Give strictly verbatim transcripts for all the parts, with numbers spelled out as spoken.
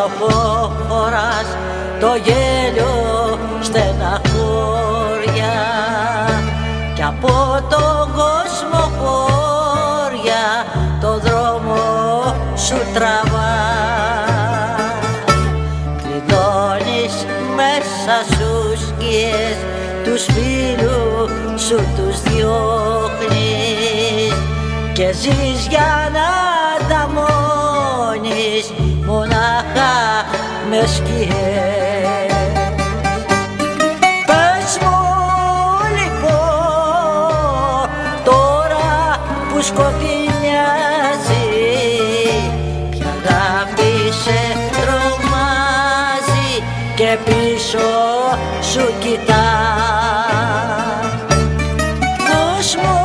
φοράς το γέλιο στεναχώρια κι από τον κόσμο χώρια το δρόμο σου τραβά. Κλειδώνεις μέσα σου σκιές, τους φίλους σου τους διώχνεις και ζεις για να ανταμώνεις μονάχα με σκιές. Πες μου λοιπόν τώρα που σκοτεινιάζει, ποια αγάπη σε τρομάζει και πίσω σου κοιτά. Δώσ' μου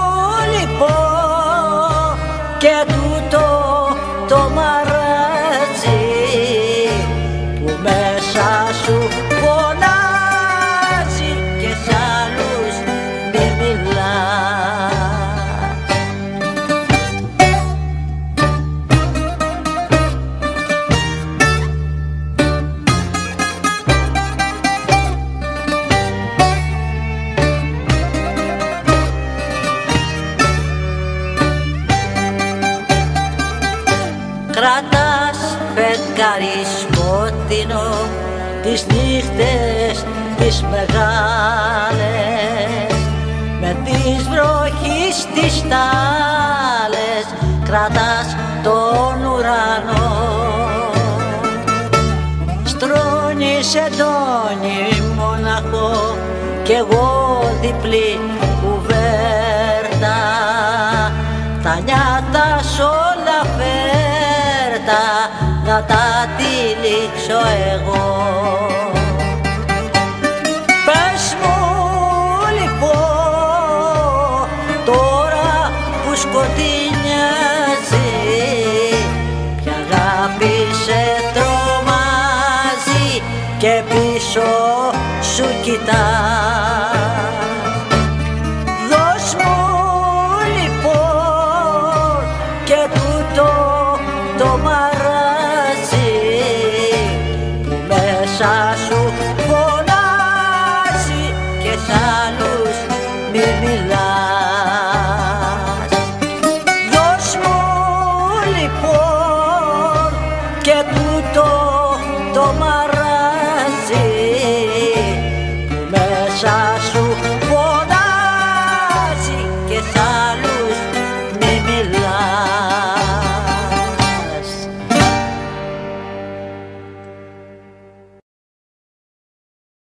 λοιπόν και τούτο το μαράζι που μέσα σου φωνάζει και σ' άλλους μη μιλάς. Κρατάς φεγγάρι σκότεινο τις νύχτες τις μεγάλες, με τις βροχής τις στάλες κρατάς τον ουρανό. Στρώνεις εντόνι μοναχό κι εγώ διπλή κουβέρτα, τα νιάτα σ' όλα φέρτα να τα τυλίξω εγώ. Πες μου λοιπόν τώρα που σκοτεινιάζει, ποια αγάπη σε τρομάζει και πίσω σου κοιτά. Δώσ' μου λοιπόν και τούτο το μαράζι που μέσα σου φωνάζει και σ' άλλους μη μιλάς. Δώσ' μου λοιπόν και τούτο το μαράζι